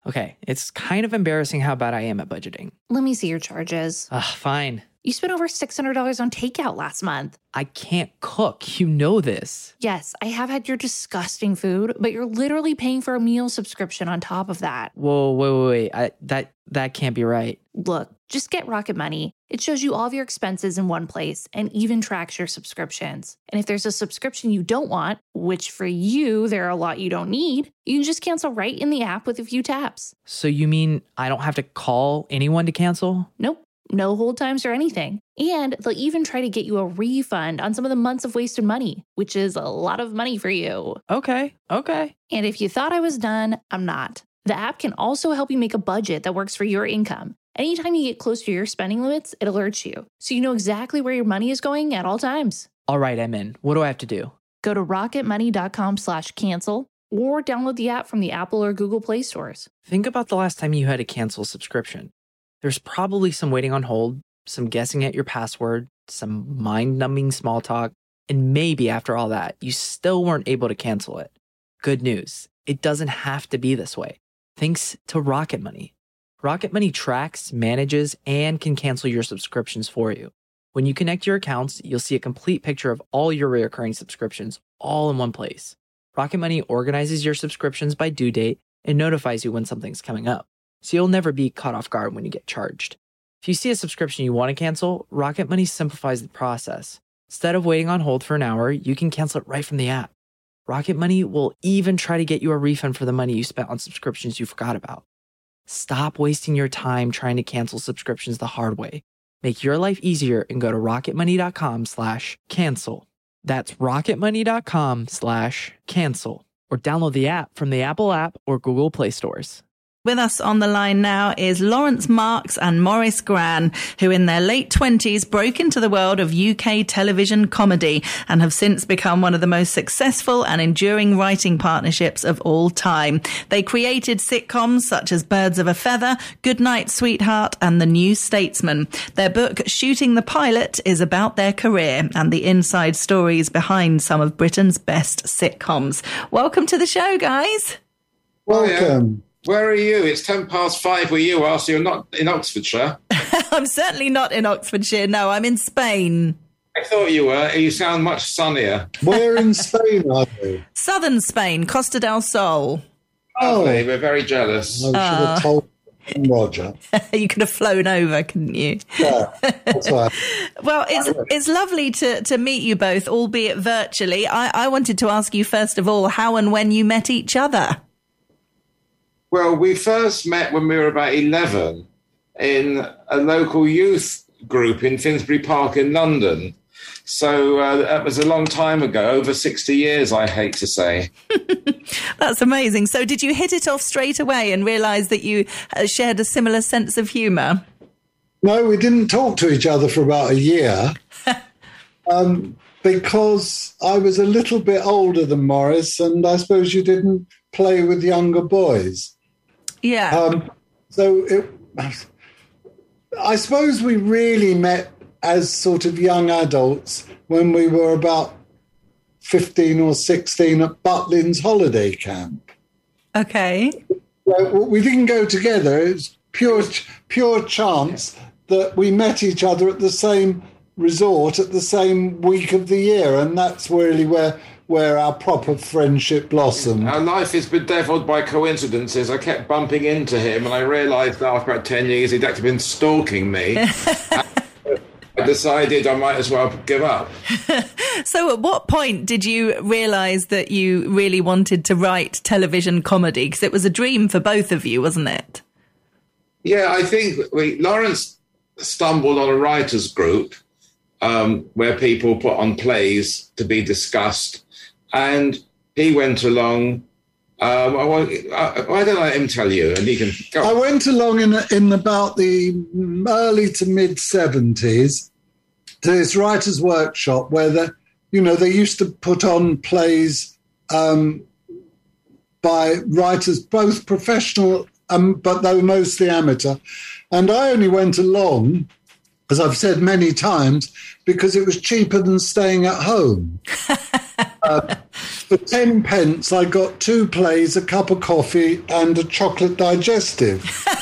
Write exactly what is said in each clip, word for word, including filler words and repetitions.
Okay, it's kind of embarrassing how bad I am at budgeting. Let me see your charges. Ugh, fine. You spent over six hundred dollars on takeout last month. I can't cook. You know this. Yes, I have had your disgusting food, but you're literally paying for a meal subscription on top of that. Whoa, wait, wait, wait. I, that, that can't be right. Look, just get Rocket Money. It shows you all of your expenses in one place and even tracks your subscriptions. And if there's a subscription you don't want, which for you, there are a lot you don't need, you can just cancel right in the app with a few taps. So you mean I don't have to call anyone to cancel? Nope. No hold times or anything. And they'll even try to get you a refund on some of the months of wasted money, which is a lot of money for you. Okay, okay. And if you thought I was done, I'm not. The app can also help you make a budget that works for your income. Anytime you get close to your spending limits, it alerts you, so you know exactly where your money is going at all times. All right, I'm in. What do I have to do? Go to rocketmoney.com slash cancel or download the app from the Apple or Google Play stores. Think about the last time you had to cancel a subscription. There's probably some waiting on hold, some guessing at your password, some mind-numbing small talk, and maybe after all that, you still weren't able to cancel it. Good news, it doesn't have to be this way. Thanks to Rocket Money. Rocket Money tracks, manages, and can cancel your subscriptions for you. When you connect your accounts, you'll see a complete picture of all your recurring subscriptions all in one place. Rocket Money organizes your subscriptions by due date and notifies you when something's coming up, so you'll never be caught off guard when you get charged. If you see a subscription you want to cancel, Rocket Money simplifies the process. Instead of waiting on hold for an hour, you can cancel it right from the app. Rocket Money will even try to get you a refund for the money you spent on subscriptions you forgot about. Stop wasting your time trying to cancel subscriptions the hard way. Make your life easier and go to rocketmoney.com slash cancel. That's rocketmoney.com slash cancel. Or download the app from the Apple app or Google Play stores. With us on the line now is Lawrence Marks and Maurice Gran, who in their late twenties broke into the world of U K television comedy and have since become one of the most successful and enduring writing partnerships of all time. They created sitcoms such as Birds of a Feather, Goodnight Sweetheart and The New Statesman. Their book, Shooting the Pilot, is about their career and the inside stories behind some of Britain's best sitcoms. Welcome to the show, guys. Welcome. Where are you? It's ten past five where you are, so you're not in Oxfordshire. I'm certainly not in Oxfordshire. No, I'm in Spain. I thought you were. You sound much sunnier. Where in Spain are you? Southern Spain, Costa del Sol. Oh, Lovely. We're very jealous. I should have told Roger. You could have flown over, couldn't you? Yeah, that's right. Well, it's it's lovely to, to meet you both, albeit virtually. I, I wanted to ask you, first of all, how and when you met each other. Well, we first met when we were about eleven in a local youth group in Finsbury Park in London. So uh, that was a long time ago, over sixty years, I hate to say. That's amazing. So did you hit it off straight away and realise that you shared a similar sense of humour? No, we didn't talk to each other for about a year um, because I was a little bit older than Maurice, and I suppose you didn't play with younger boys. Yeah. Um, so it, I suppose we really met as sort of young adults when we were about fifteen or sixteen at Butlins holiday camp. Okay. So we didn't go together. It was pure, pure chance that we met each other at the same resort at the same week of the year, and that's really where where our proper friendship blossomed. Our life is bedeviled by coincidences. I kept bumping into him, and I realised that after about ten years he'd actually been stalking me. I decided I might as well give up. So at what point did you realise that you really wanted to write television comedy? Because it was a dream for both of you, wasn't it? Yeah, I think we, Lawrence stumbled on a writers' group um, where people put on plays to be discussed. And he went along. Um, I, I, why don't I let him tell you? And he can go. I went along in in about the early to mid seventies to this writers' workshop where the, you know, they used to put on plays um, by writers, both professional, um, but they were mostly amateur. And I only went along, as I've said many times, because it was cheaper than staying at home. uh, for ten pence, I got two plays, a cup of coffee, and a chocolate digestive.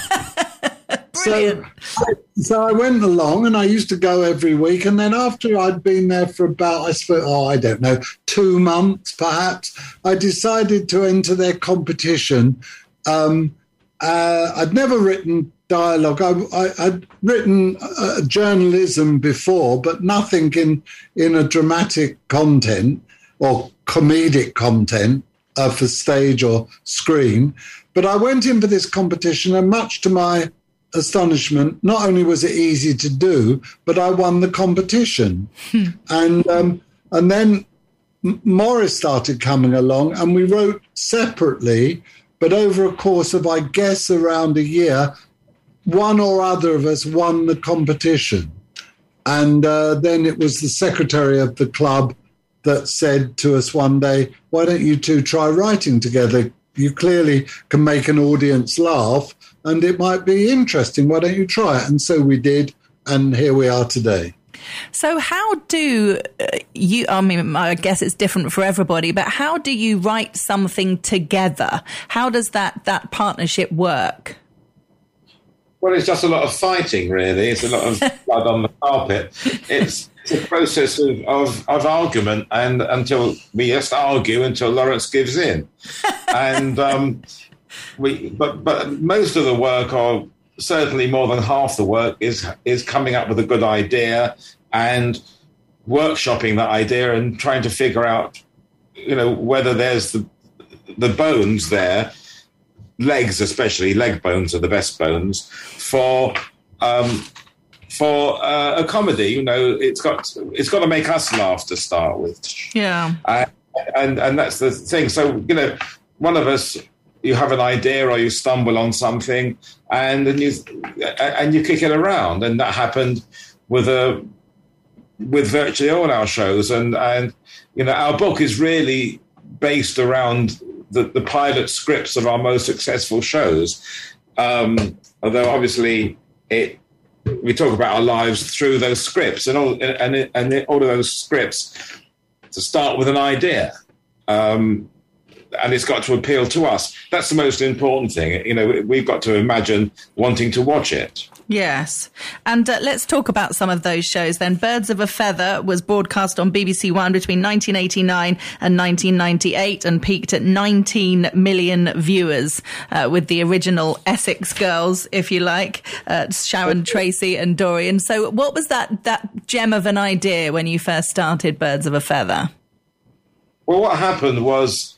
Brilliant. So, so I went along, and I used to go every week. And then after I'd been there for about, I suppose, oh, I don't know, two months perhaps, I decided to enter their competition. Um, uh, I'd never written dialogue. I, I, I'd written uh, journalism before, but nothing in in a dramatic content or comedic content uh, for stage or screen. But I went in for this competition, and much to my astonishment, not only was it easy to do, but I won the competition. Hmm. And um, and then Maurice started coming along, and we wrote separately, but over a course of, I guess, around a year, one or other of us won the competition. And uh, then it was the secretary of the club that said to us one day, why don't you two try writing together? You clearly can make an audience laugh, and it might be interesting. Why don't you try it? And so we did, and here we are today. So how do you, I mean, I guess it's different for everybody, but how do you write something together? How does that, that partnership work? Well, it's just a lot of fighting, really. It's a lot of blood on the carpet. It's, it's a process of, of, of argument, and until we just argue until Lawrence gives in. And um, we, but but most of the work, or certainly more than half the work, is is coming up with a good idea and workshopping that idea and trying to figure out, you know, whether there's the the bones there. Legs, especially leg bones, are the best bones for um, for uh, a comedy. You know, it's got it's got to make us laugh to start with. Yeah, uh, and and that's the thing. So you know, one of us, you have an idea or you stumble on something, and then you and you kick it around, and that happened with a with virtually all our shows, and and you know, our book is really based around The, the pilot scripts of our most successful shows. Um, although obviously it, we talk about our lives through those scripts, and all and it, and it, all of those scripts to start with an idea, um, and it's got to appeal to us. That's the most important thing. You know, we've got to imagine wanting to watch it. Yes. And uh, let's talk about some of those shows then. Birds of a Feather was broadcast on B B C One between nineteen eighty-nine and nineteen ninety-eight and peaked at nineteen million viewers uh, with the original Essex girls, if you like, uh, Sharon Tracy and Dorian. So what was that, that gem of an idea when you first started Birds of a Feather? Well, what happened was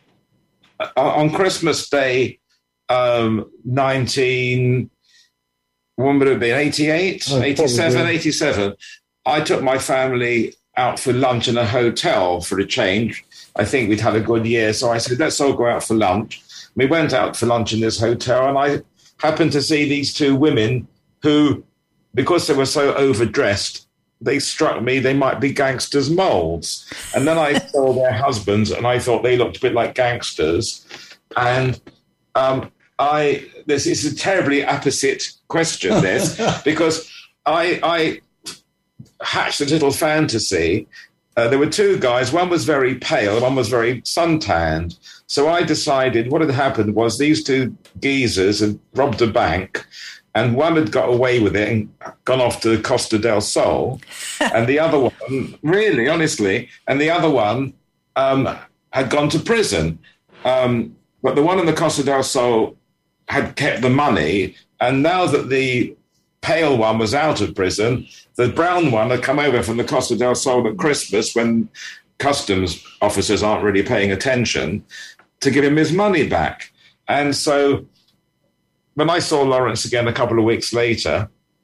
uh, on Christmas Day, um, nineteen... When would it have been? eighty-eight, oh, eighty-seven, probably. eighty-seven. I took my family out for lunch in a hotel for a change. I think we'd had a good year. So I said, let's all go out for lunch. We went out for lunch in this hotel, and I happened to see these two women who, because they were so overdressed, they struck me they might be gangsters' molds. And then I saw their husbands, and I thought they looked a bit like gangsters. And um, I, this is a terribly apposite question, this, because I, I hatched a little fantasy. Uh, there were two guys. One was very pale, one was very suntanned. So I decided what had happened was these two geezers had robbed a bank, and one had got away with it and gone off to Costa del Sol, and the other one, really, honestly, and the other one um, had gone to prison. Um, but the one in the Costa del Sol had kept the money, and now that the pale one was out of prison, the brown one had come over from the Costa del Sol at Christmas when customs officers aren't really paying attention to give him his money back. And so when I saw Lawrence again a couple of weeks later,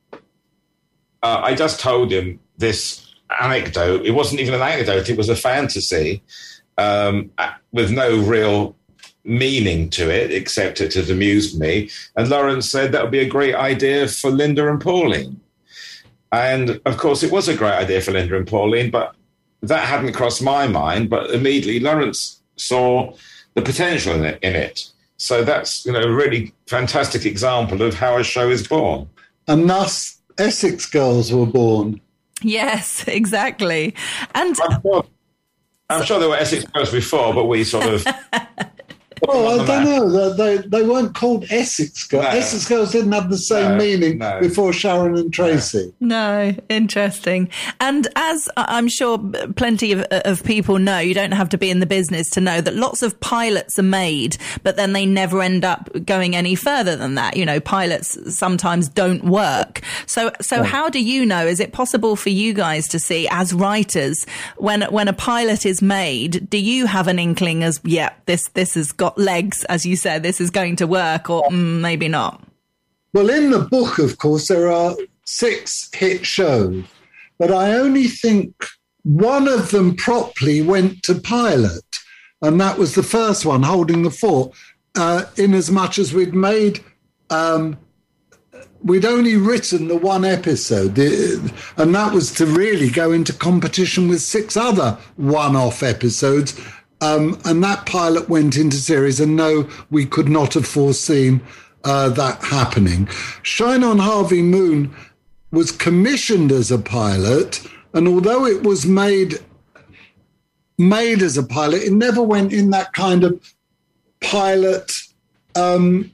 uh, I just told him this anecdote. It wasn't even an anecdote, it was a fantasy um, with no real meaning to it, except it had amused me. And Lawrence said that would be a great idea for Linda and Pauline. And of course, it was a great idea for Linda and Pauline, but that hadn't crossed my mind. But immediately, Lawrence saw the potential in it. In it. So that's, you know, a really fantastic example of how a show is born. And thus, Essex Girls were born. Yes, exactly. And I'm sure there were Essex Girls before, but we sort of... Well, I don't know. They, they weren't called Essex Girls. No. Essex Girls didn't have the same No, meaning no. before Sharon and Tracy. No, interesting. And as I'm sure plenty of, of people know, you don't have to be in the business to know that lots of pilots are made, but then they never end up going any further than that. You know, pilots sometimes don't work. So, so how do you know? Is it possible for you guys to see, as writers, when when a pilot is made, do you have an inkling as, yeah, this this has got legs, as you said, this is going to work, or mm, maybe not? Well, in the book, of course, there are six hit shows, but I only think one of them properly went to pilot, and that was the first one, Holding the Fort, uh, in as much as we'd made, um, we'd only written the one episode, and that was to really go into competition with six other one-off episodes. Um, and that pilot went into series, and no, we could not have foreseen uh, that happening. Shine on Harvey Moon was commissioned as a pilot, and although it was made made as a pilot, it never went in that kind of pilot um,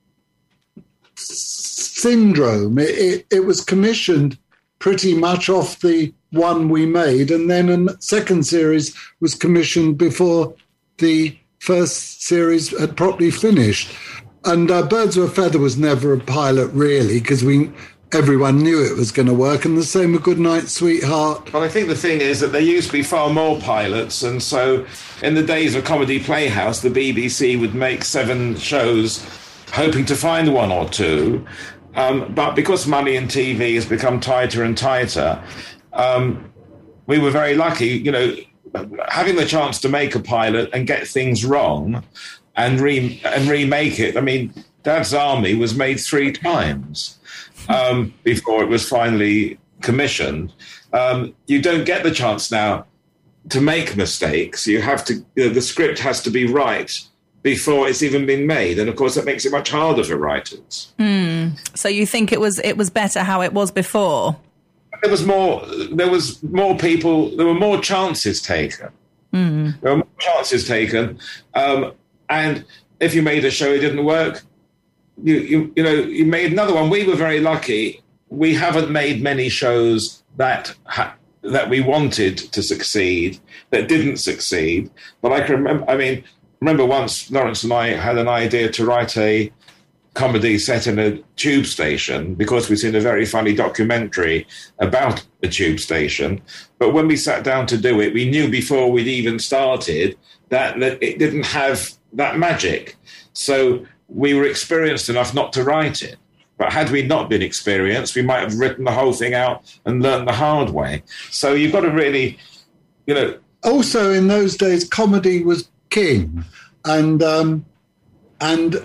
syndrome. It, it, it was commissioned pretty much off the one we made, and then a second series was commissioned before the first series had properly finished. And uh, Birds of a Feather was never a pilot, really, because we everyone knew it was going to work, and the same with Goodnight Sweetheart. Well, I think the thing is that there used to be far more pilots, and so in the days of Comedy Playhouse, the B B C would make seven shows hoping to find one or two. Um, but because money in T V has become tighter and tighter, um, we were very lucky, you know, having the chance to make a pilot and get things wrong and re- and remake it. I mean, Dad's Army was made three times um, before it was finally commissioned. Um, you don't get the chance now to make mistakes. You have to, you know, the script has to be right before it's even been made, and of course that makes it much harder for writers. Mm. So you think it was it was better how it was before? There was more. There was more people. There were more chances taken. Mm. There were more chances taken, um, and if you made a show it didn't work, you, you you know you made another one. We were very lucky. We haven't made many shows that ha- that we wanted to succeed that didn't succeed. But I can remember. I mean. Remember once Lawrence and I had an idea to write a comedy set in a tube station because we'd seen a very funny documentary about a tube station. But when we sat down to do it, we knew before we'd even started that, that it didn't have that magic. So we were experienced enough not to write it. But had we not been experienced, we might have written the whole thing out and learned the hard way. So you've got to really, you know... Also, in those days, comedy was king, and um, and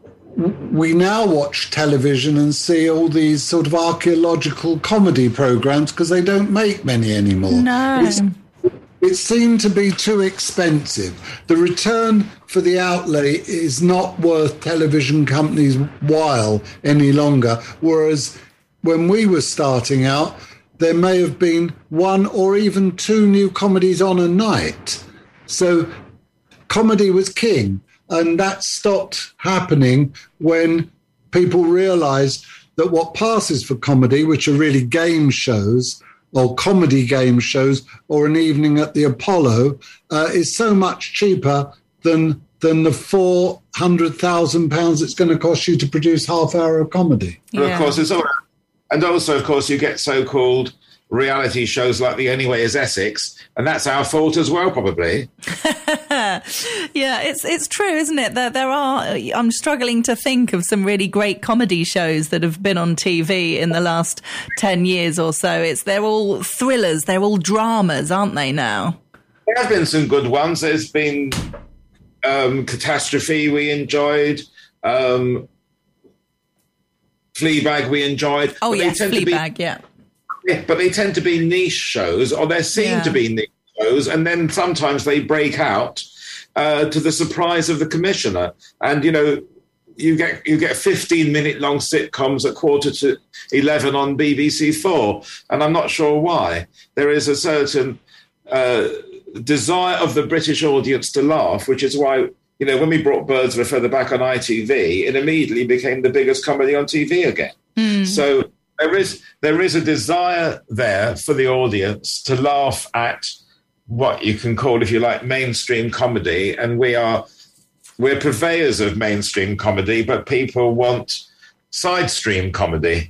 we now watch television and see all these sort of archaeological comedy programs because they don't make many anymore. No, it's, it seemed to be too expensive. The return for the outlay is not worth television companies' while any longer. Whereas when we were starting out, there may have been one or even two new comedies on a night. So comedy was king, and that stopped happening when people realised that what passes for comedy, which are really game shows or comedy game shows or an evening at the Apollo, uh, is so much cheaper than than the four hundred thousand pounds it's going to cost you to produce half hour of comedy. Yeah. But of course, it's all, and also, of course, you get so-called reality shows like The Anyway is Essex, and that's our fault as well, probably. Yeah, it's it's true, isn't it? There, there are, I'm struggling to think of some really great comedy shows that have been on T V in the last ten years or so. It's They're all thrillers, they're all dramas, aren't they now? There have been some good ones. There's been um, Catastrophe we enjoyed, um, Fleabag we enjoyed. Oh, yes, Fleabag, be- yeah. Yeah, but they tend to be niche shows, or there seem yeah. to be niche shows, and then sometimes they break out uh, to the surprise of the commissioner. And, you know, you get you get fifteen-minute long sitcoms at quarter to eleven on B B C Four, and I'm not sure why. There is a certain uh, desire of the British audience to laugh, which is why, you know, when we brought Birds of a Feather back on I T V, it immediately became the biggest comedy on T V again. Mm. So there is there is a desire there for the audience to laugh at what you can call, if you like, mainstream comedy, and we are we're purveyors of mainstream comedy, but people want side stream comedy.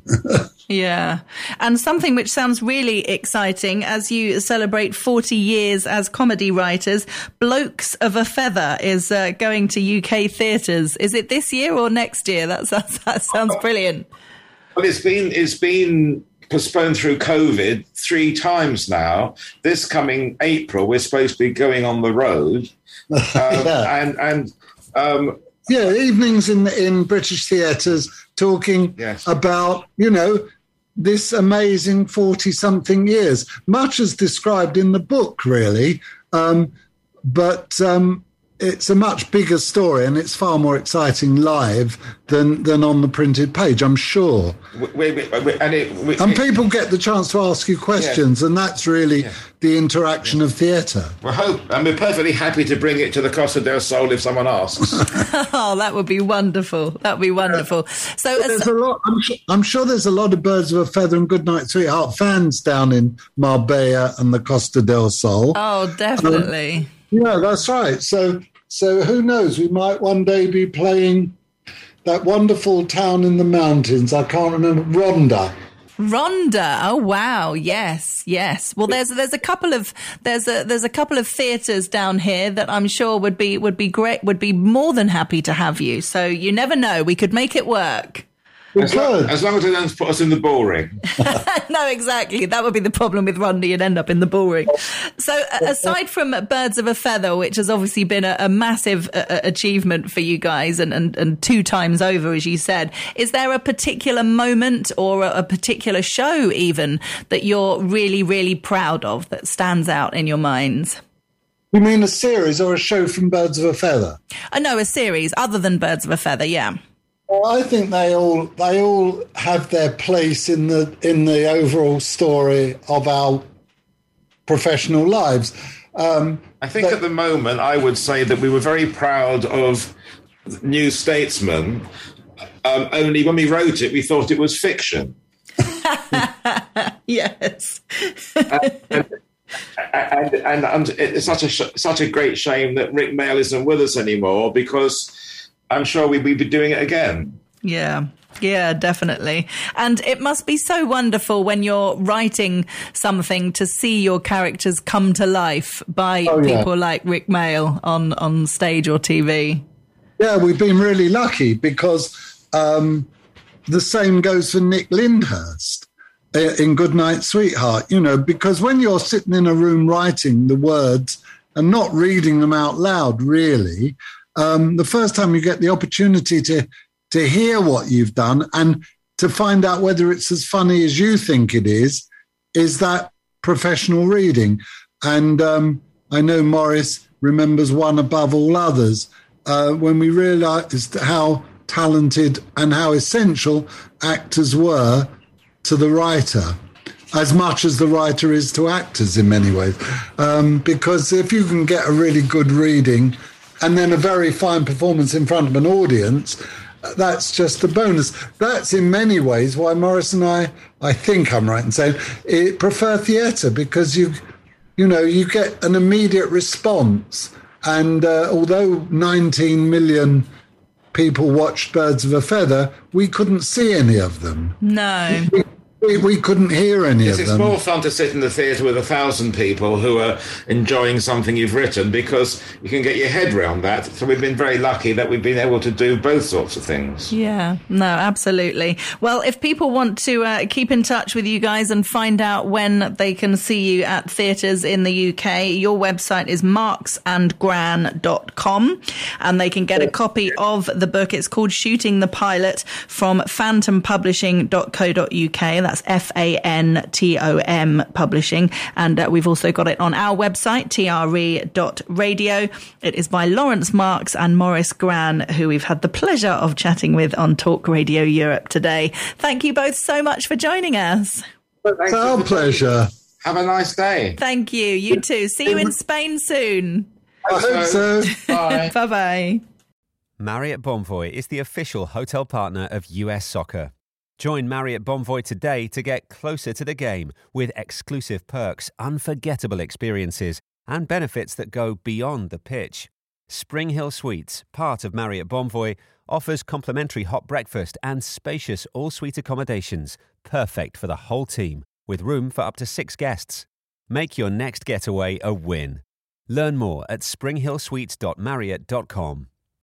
Yeah. And something which sounds really exciting as you celebrate forty years as comedy writers, Blokes of a Feather is uh, going to U K theatres. Is it this year or next year? That, that, that sounds brilliant. Well, it's been it's been postponed through COVID three times now. This coming April, we're supposed to be going on the road. Um, yeah. And, and um, yeah, evenings in in British theatres talking yes. about, you know, this amazing forty-something years, much as described in the book, really. Um, but um, it's a much bigger story, and it's far more exciting live than than on the printed page, I'm sure. We, we, we, and it, we, and people get the chance to ask you questions, yeah. and that's really yeah. the interaction yeah. of theatre. We hope, and we're perfectly happy to bring it to the Costa del Sol if someone asks. Oh, that would be wonderful. That would be wonderful. Yeah. So there's a lot. I'm sure, I'm sure there's a lot of Birds of a Feather and Goodnight Sweetheart fans down in Marbella and the Costa del Sol. Oh, definitely. Um, yeah, that's right. So. So who knows? We might one day be playing that wonderful town in the mountains. I can't remember. Rhondda. Rhondda. Oh wow. Yes. Yes. Well, there's there's a couple of there's a there's a couple of theatres down here that I'm sure would be would be great. Would be more than happy to have you. So you never know. We could make it work. As long, as long as they don't put us in the bull ring. No, exactly. That would be the problem with Rhondda. You'd end up in the bull ring. So aside from Birds of a Feather, which has obviously been a, a massive uh, achievement for you guys and, and, and two times over, as you said, is there a particular moment or a, a particular show even that you're really, really proud of that stands out in your minds? You mean a series or a show from Birds of a Feather? I know, a series other than Birds of a Feather, yeah. Well, I think they all they all have their place in the in the overall story of our professional lives. Um, I think but, at the moment, I would say that we were very proud of New Statesman. Um, only when we wrote it, we thought it was fiction. Yes. and, and, and, and, and it's such a such a great shame that Rik Mayall isn't with us anymore, because I'm sure we'd be doing it again. Yeah. Yeah, definitely. And it must be so wonderful when you're writing something to see your characters come to life by oh, yeah. people like Rik Mayall on, on stage or T V. Yeah, we've been really lucky because um, the same goes for Nick Lyndhurst in Goodnight Sweetheart, you know, because when you're sitting in a room writing the words and not reading them out loud, really, Um, the first time you get the opportunity to to hear what you've done and to find out whether it's as funny as you think it is, is that professional reading. And um, I know Maurice remembers one above all others uh, when we realised how talented and how essential actors were to the writer, as much as the writer is to actors in many ways. Um, because if you can get a really good reading and then a very fine performance in front of an audience, that's just a bonus. That's in many ways why Maurice and I, I think I'm right in saying, it, prefer theatre, because you, you know, you get an immediate response. And uh, although nineteen million people watched Birds of a Feather, we couldn't see any of them. No. We, We, we couldn't hear any yes, of it's them. It's more fun to sit in the theatre with a thousand people who are enjoying something you've written, because you can get your head around that. So we've been very lucky that we've been able to do both sorts of things. Yeah, no, absolutely. Well, if people want to uh, keep in touch with you guys and find out when they can see you at theatres in the U K, your website is marks and gran dot com, and they can get a copy of the book. It's called Shooting the Pilot from phantom publishing dot co dot U K. That's F A N T O M Publishing. And uh, we've also got it on our website, T R E dot radio. It is by Lawrence Marks and Maurice Gran, who we've had the pleasure of chatting with on Talk Radio Europe today. Thank you both so much for joining us. It's our pleasure. Have a nice day. Thank you. You too. See you in Spain soon. I hope so. Bye. Bye-bye. Marriott Bonvoy is the official hotel partner of U S Soccer. Join Marriott Bonvoy today to get closer to the game with exclusive perks, unforgettable experiences, and benefits that go beyond the pitch. Spring Hill Suites, part of Marriott Bonvoy, offers complimentary hot breakfast and spacious all-suite accommodations, perfect for the whole team, with room for up to six guests. Make your next getaway a win. Learn more at spring hill suites dot marriott dot com.